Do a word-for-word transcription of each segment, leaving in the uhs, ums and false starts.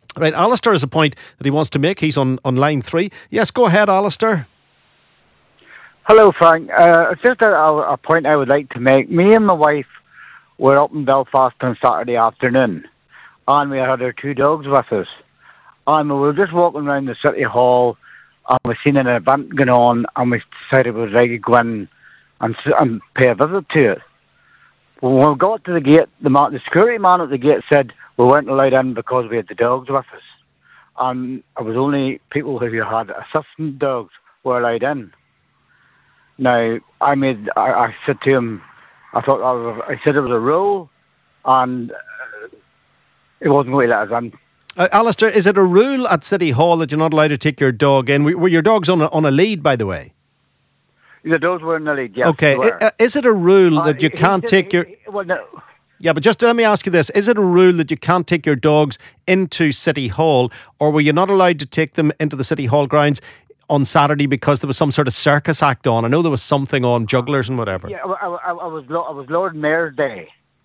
Right, Alistair has a point that he wants to make. He's on, on line three. Yes, go ahead, Alistair. Hello, Frank. Uh, it's just a, a point I would like to make. Me and my wife were up in Belfast on Saturday afternoon, and we had our two dogs with us. And we were just walking around the City Hall, and we seen an event going on, and we decided we would like to go in and, and pay a visit to it. When we got to the gate, the, man, the security man at the gate said we weren't allowed in because we had the dogs with us. And it was only people who had assistant dogs were allowed in. Now, I made, I, I said to him, I thought, I, was, I said it was a rule, and uh, it wasn't going to let us in. Uh, Alistair, is it a rule at City Hall that you're not allowed to take your dog in? Were your dogs on a, on a lead, by the way? The dogs were in the lead, yes. Okay, I, is it a rule uh, that you he, can't he, take he, your... Well, no. Yeah, but just let me ask you this. Is it a rule that you can't take your dogs into City Hall, or were you not allowed to take them into the City Hall grounds on Saturday because there was some sort of circus act on? I know there was something on, jugglers and whatever. Yeah, I, I, I was I was Lord Mayor's Day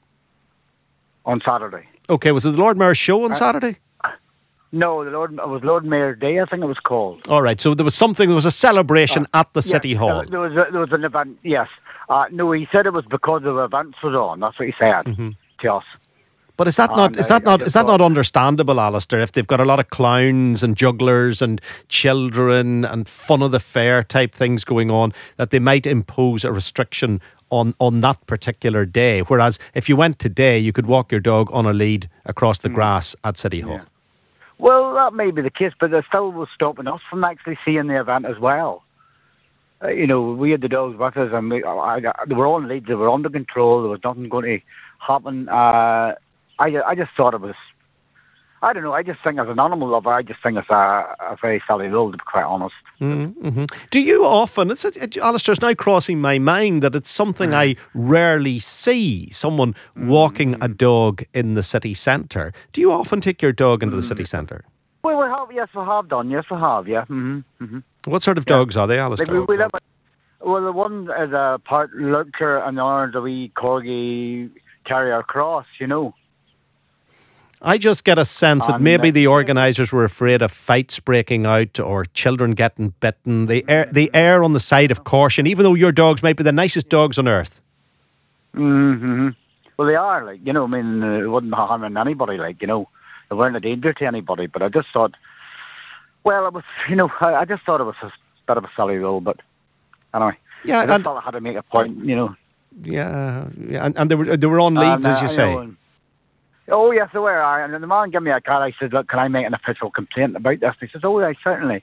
on Saturday. Okay, was it the Lord Mayor's show on uh, Saturday? No, the Lord it was Lord Mayor's Day, I think it was called. All right, so there was something, there was a celebration uh, at the yes, City Hall. There was, a, there was an event, yes. Uh, no, he said it was because the events was on. That's what he said mm-hmm. to us. But is that not and is that I, not I is that thought, not understandable, Alistair? If they've got a lot of clowns and jugglers and children and fun of the fair type things going on, that they might impose a restriction on, on that particular day. Whereas if you went today, you could walk your dog on a lead across the mm. grass at City Hall. Yeah. Well, that may be the case, but they still was stopping us from actually seeing the event as well. Uh, you know, we had the dogs with us, and we, I, I, they were on leads. They were under control. There was nothing going to happen. Uh, I, I just thought it was, I don't know, I just think as an animal lover, I just think it's a, a very silly rule, to be quite honest. Mm-hmm. Do you often, it's, it, Alistair, it's now crossing my mind that it's something mm. I rarely see, someone mm. walking a dog in the city centre. Do you often take your dog into mm. the city centre? Well, we have, yes, we have done, yes, we have, yeah. Mm-hmm. Mm-hmm. What sort of dogs yeah. are they, Alistair? Like we, we live, well, the one is a part lurcher and the other is a wee corgi terrier cross, you know. I just get a sense that maybe the organisers were afraid of fights breaking out or children getting bitten. They err, they err on the side of caution, even though your dogs might be the nicest dogs on earth. Mm-hmm. Well, they are, like, you know, I mean, uh, it wouldn't harm anybody, like, you know. They weren't a danger to anybody, but I just thought, well, it was, you know, I, I just thought it was a bit of a silly rule, but anyway. Yeah, I just and, thought I had to make a point, you know. Yeah, yeah, and, and they were they were on leads, and, uh, as you say. Know, and, oh, yes, they were. And then the man gave me a card. I said, look, can I make an official complaint about this? And he says, oh, yeah, certainly.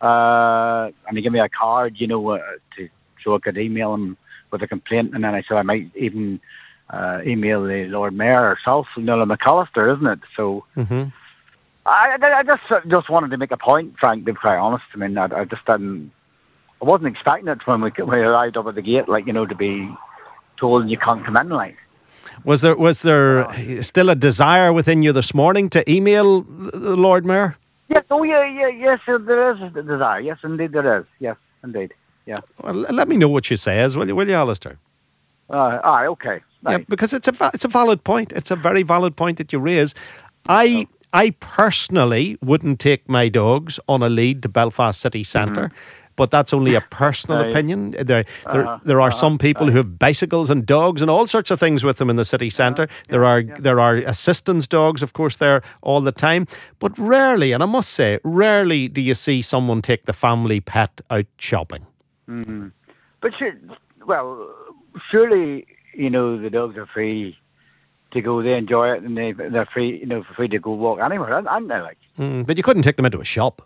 Uh, and he gave me a card, you know, uh, to so I could email him with a complaint. And then I said I might even uh, email the Lord Mayor herself, Nuala McAllister, isn't it? So mm-hmm. I, I just just wanted to make a point, Frank, to be quite honest. I mean, I, I just didn't, I wasn't expecting it when we, when we arrived up at the gate, like, you know, to be told you can't come in, like. Was there was there still a desire within you this morning to email the Lord Mayor? Yes, oh yeah, yeah, yes, there is a desire. Yes, indeed there is. Yes, indeed. Yeah. Well, let me know what you say, as will you, will you, Alistair? Uh, aye, okay. Right. Yeah, because it's a va- it's a valid point. It's a very valid point that you raise. I oh. I personally wouldn't take my dogs on a lead to Belfast city centre. Mm-hmm. But that's only a personal uh, opinion. There, there, uh, there are uh, some people uh, who have bicycles and dogs and all sorts of things with them in the city centre. Uh, yeah, there are yeah. there are assistance dogs, of course, there all the time. But rarely, and I must say, rarely do you see someone take the family pet out shopping. Mm-hmm. But sure, well, surely, you know, the dogs are free to go. They enjoy it, and they they're free, you know, free to go walk anywhere, aren't they? Like, mm, but you couldn't take them into a shop.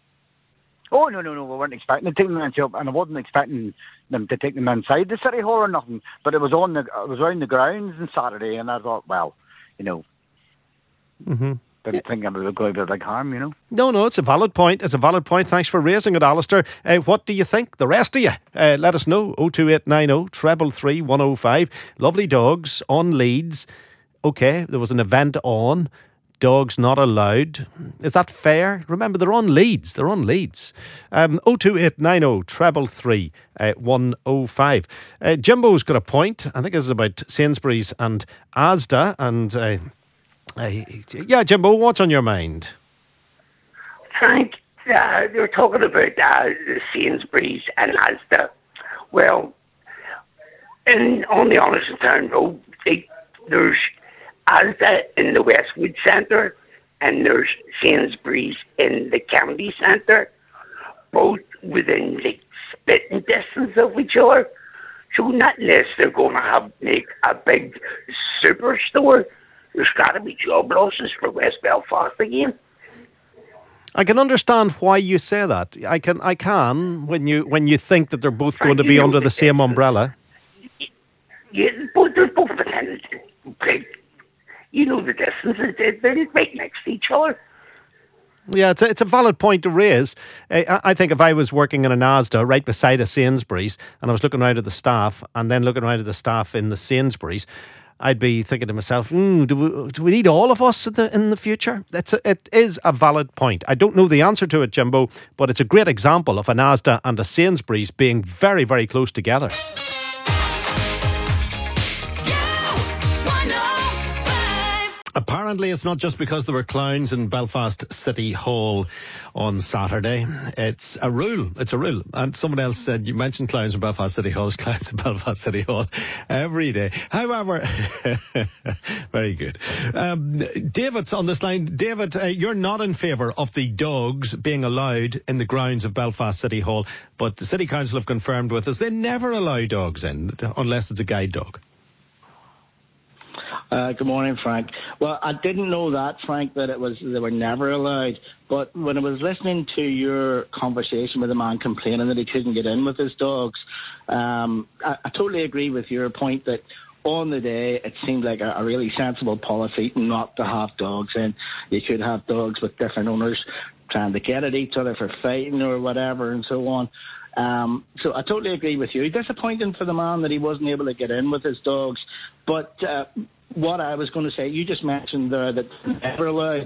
Oh, no, no, no, we weren't expecting to take them in the shop, and I wasn't expecting them to take them inside the City Hall or nothing, but it was on the, it was around the grounds on Saturday, and I thought, well, you know, mm-hmm. didn't yeah. think it was going to be a big harm, you know. No, no, it's a valid point, it's a valid point, thanks for raising it, Alistair. Uh, what do you think, the rest of you? Uh, let us know, oh two eight nine oh, three three, one oh five, lovely dogs on leads, okay, there was an event on, dogs not allowed. Is that fair? Remember, they're on leads. They're on leads. Um, oh two eight nine oh, three three, one oh five. Uh, Jimbo's got a point. I think this is about Sainsbury's and Asda. And uh, uh, yeah, Jimbo, what's on your mind? Frank, uh, they were talking about uh, the Sainsbury's and Asda. Well, in, on the Honest Road, they, there's Asda in the Westwood Centre and there's Sainsbury's in the County Centre, both within like spitting distance of each other. So not unless they're going to have make a big superstore, there's got to be job losses for West Belfast again. I can understand why you say that. I can, I can when you when you think that they're both going to be under the same umbrella. Yeah, but they're both within, like, you know, the distances. They're right next to each other. Yeah, it's a, it's a valid point to raise. I, I think if I was working in an Asda right beside a Sainsbury's and I was looking around at the staff and then looking around at the staff in the Sainsbury's, I'd be thinking to myself, mm, do we do we need all of us in the, in the future? It's a, it is a valid point. I don't know the answer to it, Jimbo, but it's a great example of an Asda and a Sainsbury's being very, very close together. Apparently, it's not just because there were clowns in Belfast City Hall on Saturday. It's a rule. It's a rule. And someone else said, you mentioned clowns in Belfast City Hall, clowns in Belfast City Hall every day. However, very good. Um, David's on this line. David, uh, you're not in favour of the dogs being allowed in the grounds of Belfast City Hall, but the City Council have confirmed with us they never allow dogs in unless it's a guide dog. Uh, good morning, Frank. Well, I didn't know that, Frank, that it was they were never allowed. But when I was listening to your conversation with the man complaining that he couldn't get in with his dogs, um, I, I totally agree with your point that on the day it seemed like a, a really sensible policy not to have dogs in. You could have dogs with different owners trying to get at each other for fighting or whatever and so on. Um, so I totally agree with you. Disappointing for the man that he wasn't able to get in with his dogs. But uh, what I was going to say, you just mentioned there that never allowed.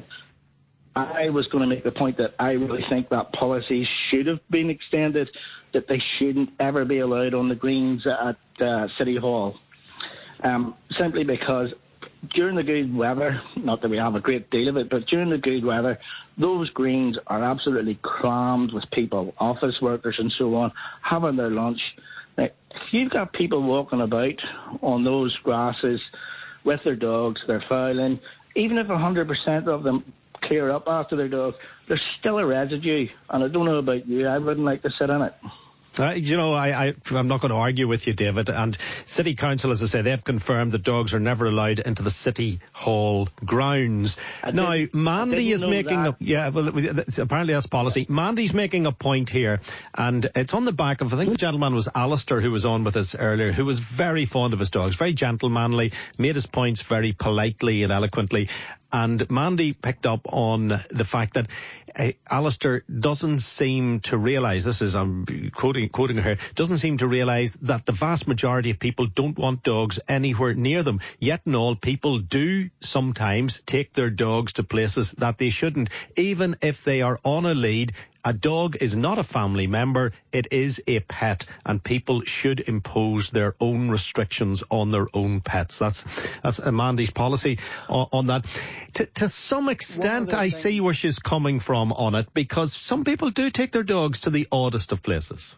I was going to make the point that I really think that policy should have been extended, that they shouldn't ever be allowed on the greens at uh, City Hall. Um, simply because during the good weather, not that we have a great deal of it, but during the good weather, those greens are absolutely crammed with people, office workers and so on, having their lunch. Now, if you've got people walking about on those grasses with their dogs, they're fouling, even if one hundred percent of them clear up after their dog, there's still a residue. And I don't know about you, I wouldn't like to sit in it. Uh, you know, I, I, I'm not going to argue with you, David. And City Council, as I say, they've confirmed that dogs are never allowed into the City Hall grounds. I now, did, Mandy is making that. a... Yeah, well, apparently that's policy. Mandy's making a point here, and it's on the back of, I think the gentleman was Alistair, who was on with us earlier, who was very fond of his dogs, very gentlemanly, made his points very politely and eloquently. And Mandy picked up on the fact that uh, Alistair doesn't seem to realise, this is, I'm quoting, quoting her, doesn't seem to realise that the vast majority of people don't want dogs anywhere near them. Yet and all, people do sometimes take their dogs to places that they shouldn't, even if they are on a lead. A dog is not a family member, it is a pet, and people should impose their own restrictions on their own pets. That's that's Amanda's policy on, on that. To, to some extent, I things. see where she's coming from on it, because some people do take their dogs to the oddest of places.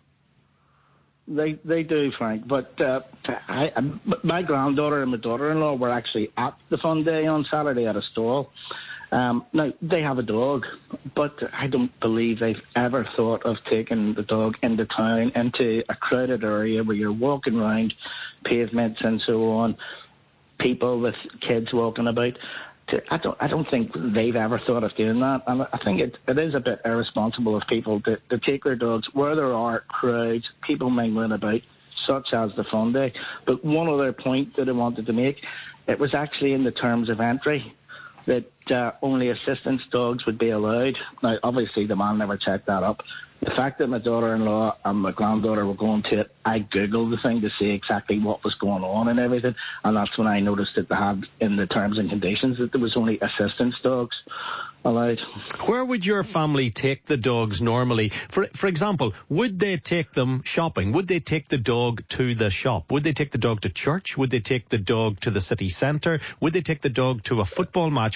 They they do, Frank. But uh, I, I, my granddaughter and my daughter-in-law were actually at the fun day on Saturday at a stall. Um, now, they have a dog, but I don't believe they've ever thought of taking the dog into town, into a crowded area where you're walking around pavements and so on, people with kids walking about. To, I don't I don't think they've ever thought of doing that. And I think it, it is a bit irresponsible of people to, to take their dogs where there are crowds, people mingling about, such as the fun day. But one other point that I wanted to make, it was actually in the terms of entry that uh, only assistance dogs would be allowed. Now, obviously, the man never checked that up. The fact that my daughter-in-law and my granddaughter were going to it, I Googled the thing to see exactly what was going on and everything, and that's when I noticed that they had in the terms and conditions that there was only assistance dogs allowed. Where would your family take the dogs normally? For for example, would they take them shopping? Would they take the dog to the shop? Would they take the dog to church? Would they take the dog to the city centre? Would they take the dog to a football match? Where where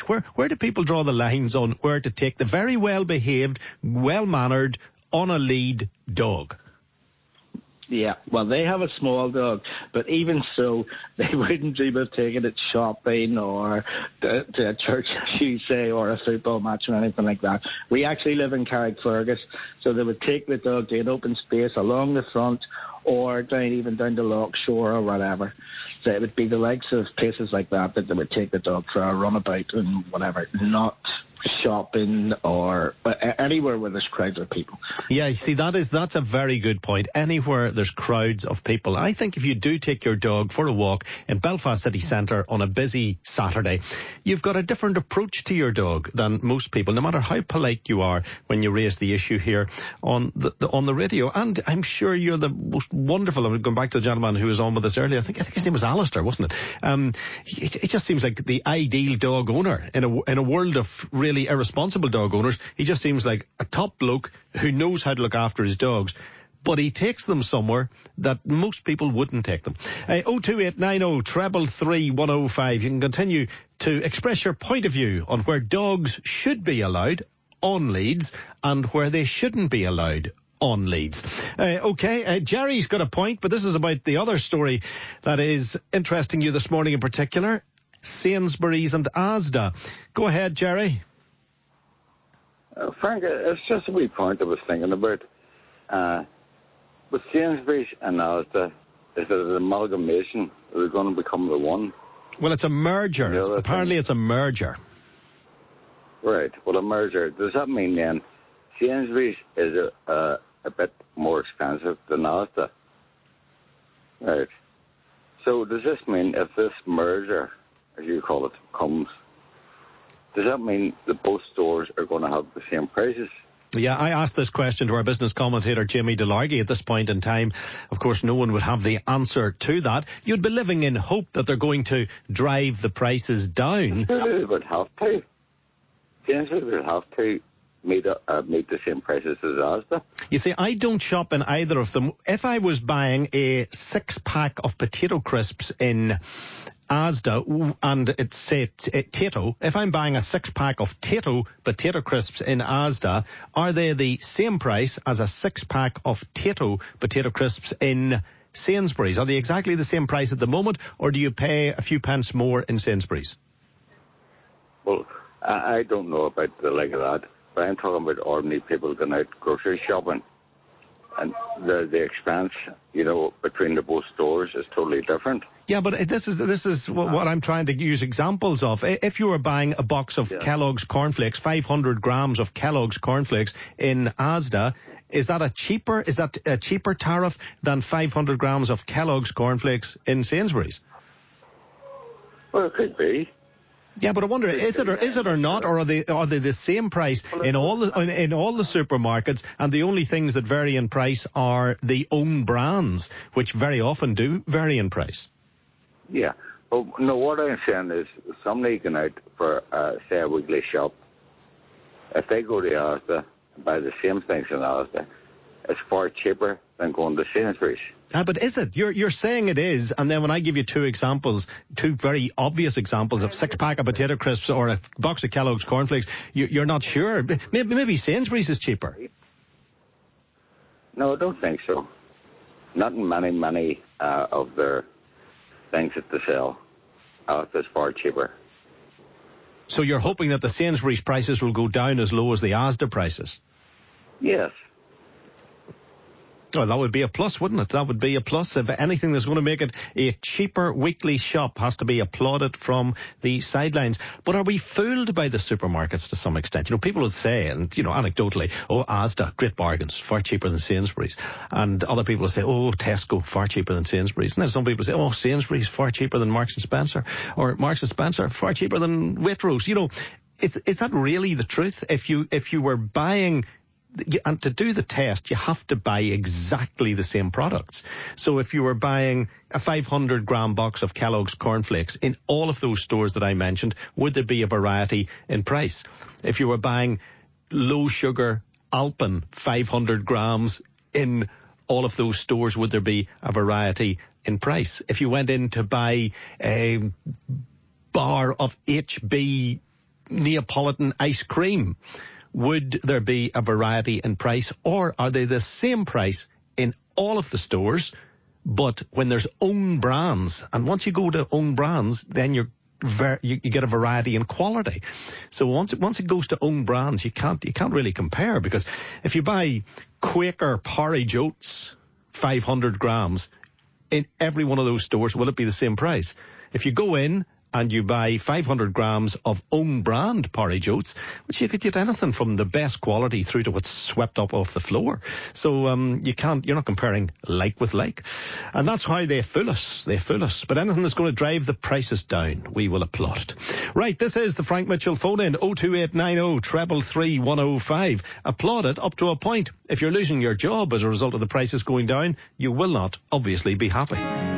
Where do people draw the lines on where to take the very well-behaved, well-mannered, on a lead dog? Yeah, well, they have a small dog, but even so, they wouldn't dream of taking it shopping or to, to a church, as you say, or a football match or anything like that. We actually live in Carrickfergus, so they would take the dog to an open space along the front or down even down to Lochshore or whatever. So it would be the likes of places like that that they would take the dog for a runabout and whatever, not shopping or anywhere where there's crowds of people. Yeah, see, that is that's a very good point. Anywhere there's crowds of people. I think if you do take your dog for a walk in Belfast City Centre on a busy Saturday, you've got a different approach to your dog than most people, no matter how polite you are when you raise the issue here on the, the on the radio. And I'm sure you're the most wonderful. I'm going back to the gentleman who was on with us earlier. I think I think his name was Alistair, wasn't it? Um, it, it just seems like the ideal dog owner in a in a world of really irresponsible dog owners. He just seems like a top bloke who knows how to look after his dogs, but he takes them somewhere that most people wouldn't take them. Uh, oh two eight nine oh treble three one oh five. You can continue to express your point of view on where dogs should be allowed on leads and where they shouldn't be allowed on leads. Uh, okay, uh, Jerry's got a point, but this is about the other story that is interesting you this morning in particular, Sainsbury's and Asda. Go ahead, Jerry. Uh, Frank, it's just a wee point I was thinking about. Uh, with Sainsbury's and Asda, is it an amalgamation? Are they going to become the one? Well, it's a merger. It's, apparently thing. It's a merger. Right. Well, a merger. Does that mean then Sainsbury's is a, uh, a bit more expensive than Asda? Right. So does this mean if this merger, as you call it, comes, does that mean that both stores are going to have the same prices? Yeah, I asked this question to our business commentator, Jimmy DeLargy, at this point in time. Of course, no one would have the answer to that. You'd be living in hope that they're going to drive the prices down. They would have to. Sainsbury's would have to meet, uh, meet the same prices as Asda. You see, I don't shop in either of them. If I was buying a six-pack of potato crisps in Asda and it's say t- Tato, if I'm buying a six pack of Tato potato crisps in Asda, are they the same price as a six pack of Tato potato crisps in Sainsbury's? Are they exactly the same price at the moment, or do you pay a few pence more in Sainsbury's? Well, I, I don't know about the like of that, but I'm talking about ordinary people going out grocery shopping. And the the expense, you know, between the both stores is totally different. Yeah, but this is this is what, what I'm trying to use examples of. If you were buying a box of yeah. Kellogg's cornflakes, five hundred grams of Kellogg's cornflakes in Asda, is that a cheaper is that a cheaper tariff than five hundred grams of Kellogg's cornflakes in Sainsbury's? Well, it could be. Yeah, but I wonder, is it or is it or not, or are they are they the same price in all the in, in all the supermarkets, and the only things that vary in price are the own brands, which very often do vary in price? Yeah. Well, no, what I'm saying is somebody going out for, uh, say, a weekly shop, if they go to Asda and buy the same things in Asda, it's far cheaper than going to Sainsbury's. Ah, but is it? You're you're saying it is, and then when I give you two examples, two very obvious examples of six pack of potato crisps or a box of Kellogg's cornflakes, you, you're not sure. Maybe, maybe Sainsbury's is cheaper. No, I don't think so. Not in many, many uh, of their things that they sell. Uh, it's far cheaper. So you're hoping that the Sainsbury's prices will go down as low as the Asda prices? Yes. Oh, that would be a plus, wouldn't it? That would be a plus. If anything that's going to make it a cheaper weekly shop has to be applauded from the sidelines. But are we fooled by the supermarkets to some extent? You know, people would say, and, you know, anecdotally, oh, Asda, great bargains, far cheaper than Sainsbury's. And other people will say, oh, Tesco, far cheaper than Sainsbury's. And then some people say, oh, Sainsbury's, far cheaper than Marks and Spencer. Or Marks and Spencer, far cheaper than Waitrose. You know, is, is that really the truth? If you, if you were buying... And to do the test, you have to buy exactly the same products. So if you were buying a five hundred gram box of Kellogg's cornflakes in all of those stores that I mentioned, would there be a variety in price? If you were buying low sugar Alpen five hundred grams in all of those stores, would there be a variety in price? If you went in to buy a bar of H B Neapolitan ice cream, would there be a variety in price, or are they the same price in all of the stores, but when there's own brands? And once you go to own brands, then you're ver- you, you get a variety in quality. So once it, once it goes to own brands, you can't you can't really compare, because if you buy Quaker porridge oats, five hundred grams, in every one of those stores, will it be the same price? If you go in and you buy five hundred grams of own brand porridge oats, which you could get anything from the best quality through to what's swept up off the floor. So um, you can't, you're not comparing like with like. And that's how they fool us. They fool us. But anything that's going to drive the prices down, we will applaud it. Right, this is the Frank Mitchell phone in, oh two eight nine oh, three three one oh five. Applaud it up to a point. If you're losing your job as a result of the prices going down, you will not obviously be happy.